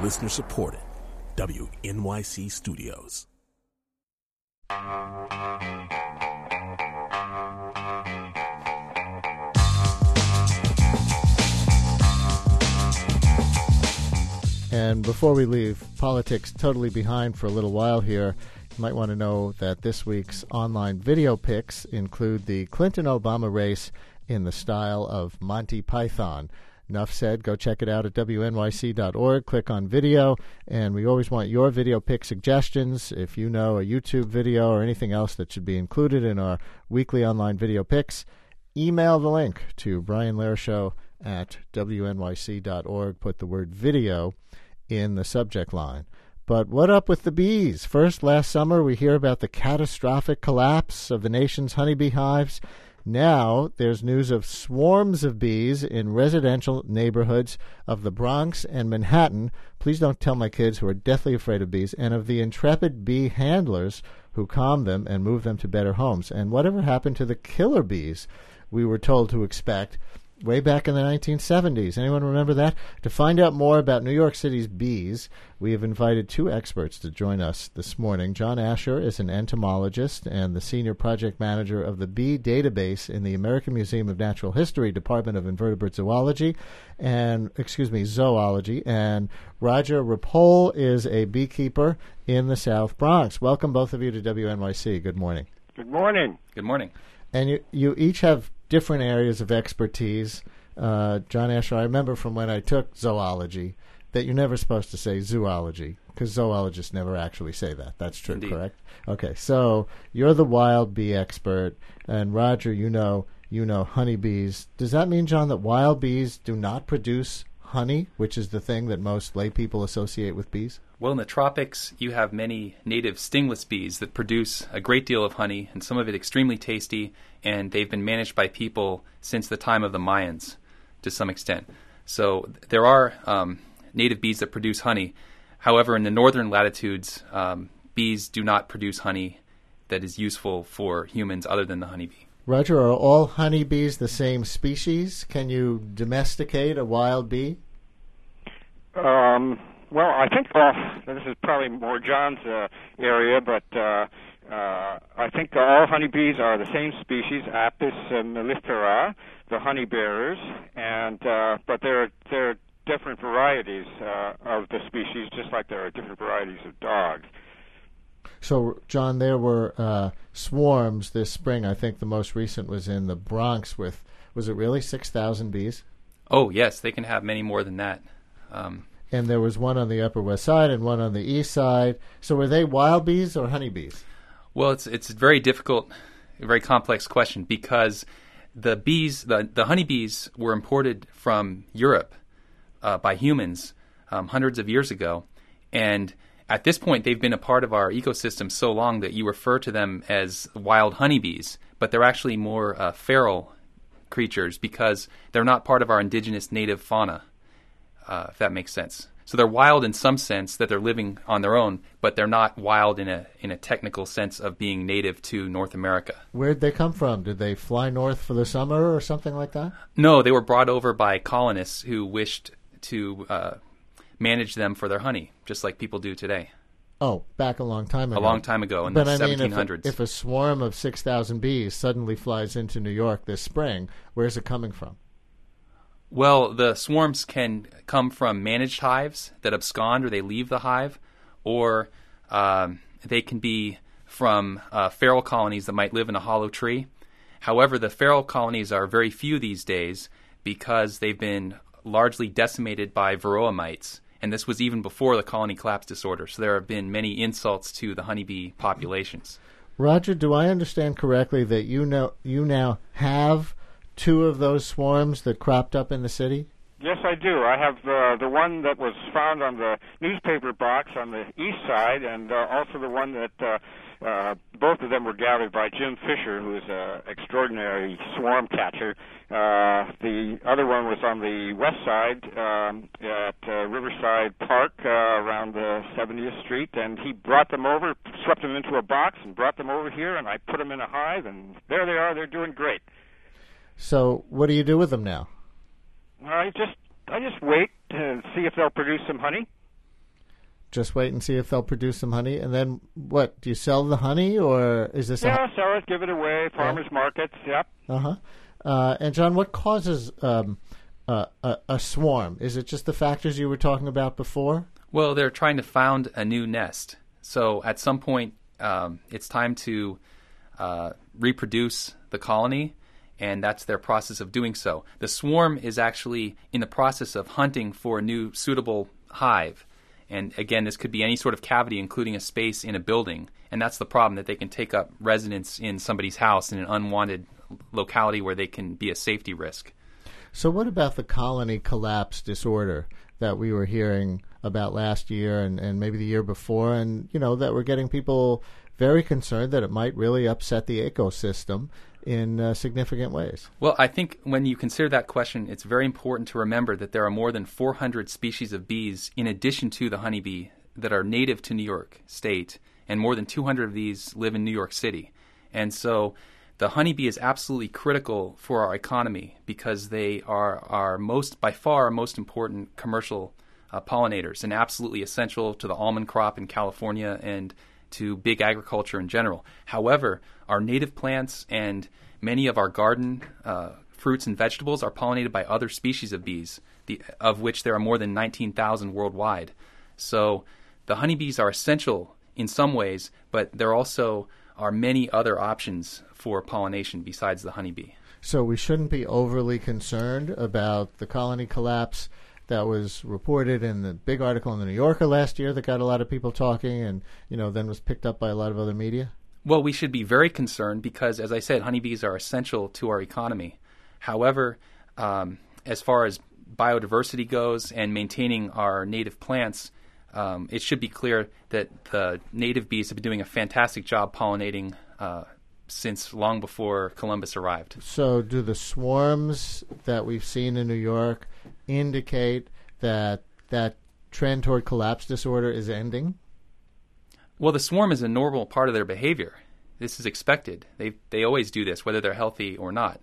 Listener supported. WNYC Studios. And before we leave politics totally behind for a little while here, you might want to know that this week's online video picks include the Clinton-Obama race in the style of Monty Python. Enough said. Go check it out at wnyc.org. Click on video, and we always want your video pick suggestions. If you know a YouTube video or anything else that should be included in our weekly online video picks, email the link to Brian Lehrer Show at wnyc.org. Put the word video in the subject line. But what up with the bees? First, last summer, we hear about the catastrophic collapse of the nation's honeybee hives. Now, there's news of swarms of bees in residential neighborhoods of the Bronx and Manhattan. Please don't tell my kids who are deathly afraid of bees, and of the intrepid bee handlers who calm them and move them to better homes. And whatever happened to the killer bees we were told to expect way back in the 1970s? Anyone remember that? To find out more about New York City's bees, we have invited two experts to join us this morning. John Asher is an entomologist and the senior project manager of the Bee Database in the American Museum of Natural History, Department of Invertebrate Zoology, and Zoology. And Roger Ripoll is a beekeeper in the South Bronx. Welcome, both of you, to WNYC. Good morning. Good morning. Good morning. And you each have different areas of expertise. John Asher, I remember from when I took zoology that you're never supposed to say zoology because zoologists never actually say that. That's true, Indeed. Correct? Okay, so you're the wild bee expert, and Roger, you know honeybees. Does that mean, John, that wild bees do not produce honey, which is the thing that most lay people associate with bees? Well, in the tropics, you have many native stingless bees that produce a great deal of honey, and some of it extremely tasty, and they've been managed by people since the time of the Mayans to some extent. So there are native bees that produce honey. However, in the northern latitudes, bees do not produce honey that is useful for humans other than the honeybee. Roger, are all honeybees the same species? Can you domesticate a wild bee? Well, I think this is probably more John's area, but I think all honeybees are the same species, Apis mellifera, the honey bearers, and but there are different varieties of the species, just like there are different varieties of dogs. So, John, there were swarms this spring. I think the most recent was in the Bronx with, was it really 6,000 bees? Oh, yes, they can have many more than that. And there was one on the Upper West Side and one on the East Side. So were they wild bees or honeybees? Well, it's a very difficult, a very complex question because the bees, the honeybees were imported from Europe by humans hundreds of years ago. And at this point, they've been a part of our ecosystem so long that you refer to them as wild honeybees, but they're actually more feral creatures because they're not part of our indigenous native fauna. If that makes sense. So they're wild in some sense that they're living on their own, but they're not wild in a technical sense of being native to North America. Where'd they come from? Did they fly north for the summer or something like that? No, they were brought over by colonists who wished to manage them for their honey, just like people do today. Oh, back a long time ago. A long time ago in the 1700s. If a swarm of 6,000 bees suddenly flies into New York this spring, where's it coming from? Well, the swarms can come from managed hives that abscond or they leave the hive, or they can be from feral colonies that might live in a hollow tree. However, the feral colonies are very few these days because they've been largely decimated by varroa mites, and this was even before the colony collapse disorder, so there have been many insults to the honeybee populations. Roger, do I understand correctly that you now have two of those swarms that cropped up in the city? Yes, I do. I have the one that was found on the newspaper box on the east side, and also the one that both of them were gathered by Jim Fisher, who is an extraordinary swarm catcher. The other one was on the west side at Riverside Park around the 70th Street, and he brought them over, swept them into a box, and brought them over here, and I put them in a hive, and there they are. They're doing great. So what do you do with them now? I just wait to see if they'll produce some honey. just wait and see if they'll produce some honey, and then what? Do you sell the honey, or is this? Yeah, sell it, give it away, farmers markets. Yep. And John, what causes a swarm? Is it just the factors you were talking about before? Well, they're trying to found a new nest. So at some point, it's time to reproduce the colony, and that's their process of doing so. The swarm is actually in the process of hunting for a new suitable hive. And again, this could be any sort of cavity, including a space in a building. And that's the problem, that they can take up residence in somebody's house in an unwanted locality where they can be a safety risk. So what about the colony collapse disorder that we were hearing about last year and maybe the year before, and, that we're getting people very concerned that it might really upset the ecosystem in significant ways? Well, I think when you consider that question, it's very important to remember that there are more than 400 species of bees in addition to the honeybee that are native to New York State, and more than 200 of these live in New York City. And so the honeybee is absolutely critical for our economy because they are by far our most important commercial pollinators, and absolutely essential to the almond crop in California and to big agriculture in general. However, our native plants and many of our garden fruits and vegetables are pollinated by other species of bees, of which there are more than 19,000 worldwide. So the honeybees are essential in some ways, but there also are many other options for pollination besides the honeybee. So we shouldn't be overly concerned about the colony collapse that was reported in the big article in the New Yorker last year that got a lot of people talking and, then was picked up by a lot of other media? Well, we should be very concerned because, as I said, honeybees are essential to our economy. However, as far as biodiversity goes and maintaining our native plants, it should be clear that the native bees have been doing a fantastic job pollinating since long before Columbus arrived. So do the swarms that we've seen in New York indicate that trend toward collapse disorder is ending? Well, the swarm is a normal part of their behavior. This is expected. They always do this, whether they're healthy or not.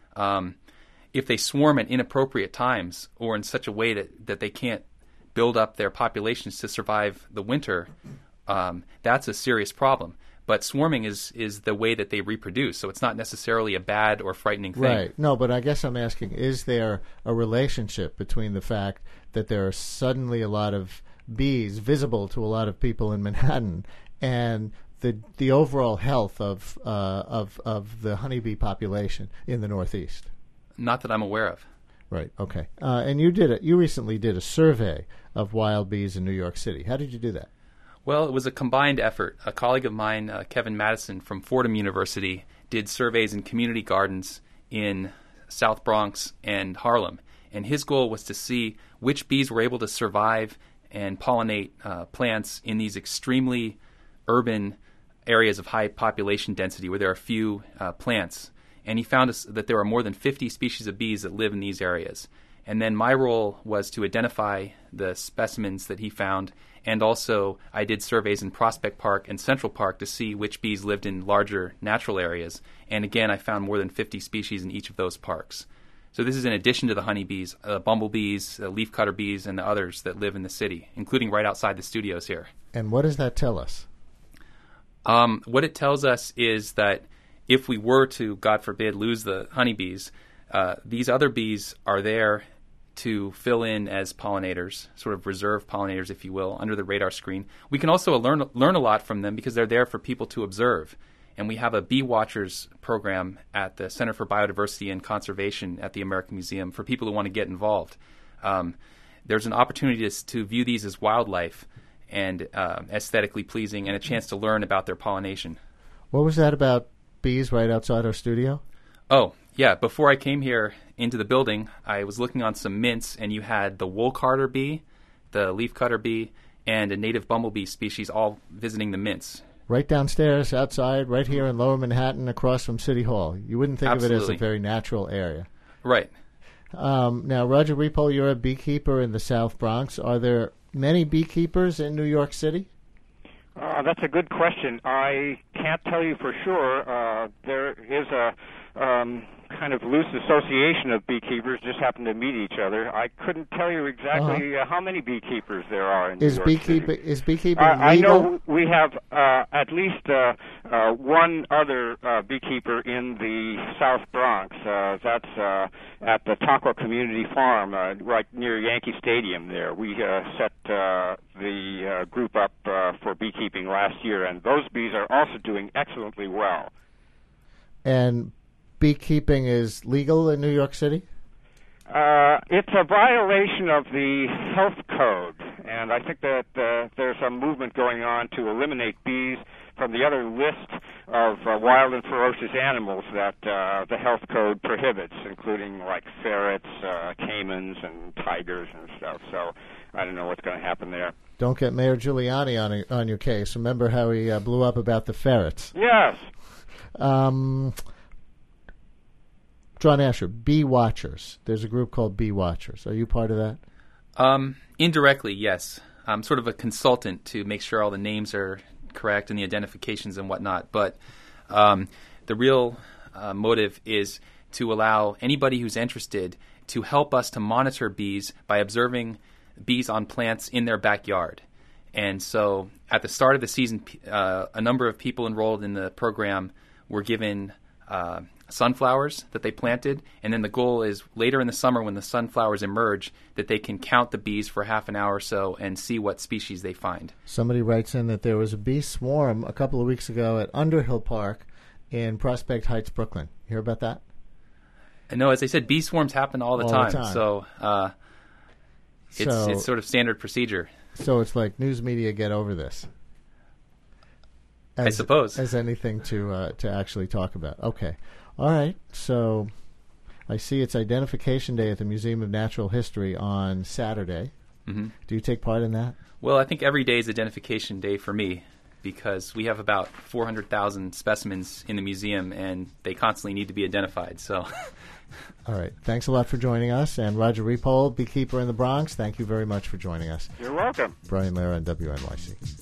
If they swarm at inappropriate times or in such a way that they can't build up their populations to survive the winter, that's a serious problem. But swarming is the way that they reproduce, so it's not necessarily a bad or frightening thing. Right. No, but I guess I'm asking, is there a relationship between the fact that there are suddenly a lot of bees visible to a lot of people in Manhattan and the overall health of the honeybee population in the Northeast? Not that I'm aware of. Right. Okay. And you recently did a survey of wild bees in New York City. How did you do that? Well, it was a combined effort. A colleague of mine, Kevin Madison from Fordham University, did surveys in community gardens in South Bronx and Harlem. And his goal was to see which bees were able to survive and pollinate plants in these extremely urban areas of high population density where there are few plants. And he found that there are more than 50 species of bees that live in these areas. And then my role was to identify the specimens that he found, and also I did surveys in Prospect Park and Central Park to see which bees lived in larger natural areas. And again, I found more than 50 species in each of those parks. So this is in addition to the honeybees, bumblebees, leafcutter bees, and the others that live in the city, including right outside the studios here. And what does that tell us? What it tells us is that if we were to, God forbid, lose the honeybees, these other bees are there to fill in as pollinators, sort of reserve pollinators, if you will, under the radar screen. We can also learn a lot from them because they're there for people to observe. And we have a Bee Watchers program at the Center for Biodiversity and Conservation at the American Museum for people who want to get involved. There's an opportunity to view these as wildlife and aesthetically pleasing, and a chance to learn about their pollination. What was that about bees right outside our studio? Oh, yeah. Before I came here into the building, I was looking on some mints, and you had the wool carder bee, the leafcutter bee, and a native bumblebee species all visiting the mints. Right downstairs, outside, right here in Lower Manhattan, across from City Hall. You wouldn't think Absolutely. of it as a very natural area. Right. Now, Roger Repo, you're a beekeeper in the South Bronx. Are there many beekeepers in New York City? That's a good question. I can't tell you for sure. There is kind of loose association of beekeepers just happen to meet each other. I couldn't tell you exactly how many beekeepers there are in New York City. Is beekeeping legal? I know we have at least one other beekeeper in the South Bronx. That's at the Tonko Community Farm, right near Yankee Stadium there. We set the group up for beekeeping last year, and those bees are also doing excellently well. And beekeeping is legal in New York City? It's a violation of the health code, and I think that there's a movement going on to eliminate bees from the other list of wild and ferocious animals that the health code prohibits, including like ferrets, caimans, and tigers and stuff. So I don't know what's going to happen there. Don't get Mayor Giuliani on your case. Remember how he blew up about the ferrets? Yes. John Asher, Bee Watchers. There's a group called Bee Watchers. Are you part of that? Indirectly, yes. I'm sort of a consultant to make sure all the names are correct and the identifications and whatnot. But the real motive is to allow anybody who's interested to help us to monitor bees by observing bees on plants in their backyard. And so at the start of the season, a number of people enrolled in the program were given sunflowers that they planted, and then the goal is later in the summer when the sunflowers emerge that they can count the bees for half an hour or so and see what species they find. Somebody writes in that there was a bee swarm a couple of weeks ago at Underhill Park in Prospect Heights, Brooklyn. You hear about that? No, as I said, bee swarms happen all the time. So it's sort of standard procedure. So it's like news media get over this. I suppose. As anything to actually talk about. Okay. All right. So I see it's Identification Day at the Museum of Natural History on Saturday. Mm-hmm. Do you take part in that? Well, I think every day is Identification Day for me because we have about 400,000 specimens in the museum and they constantly need to be identified. So, all right. Thanks a lot for joining us. And Roger Repole, beekeeper in the Bronx, thank you very much for joining us. You're welcome. Brian Lehrer on WNYC.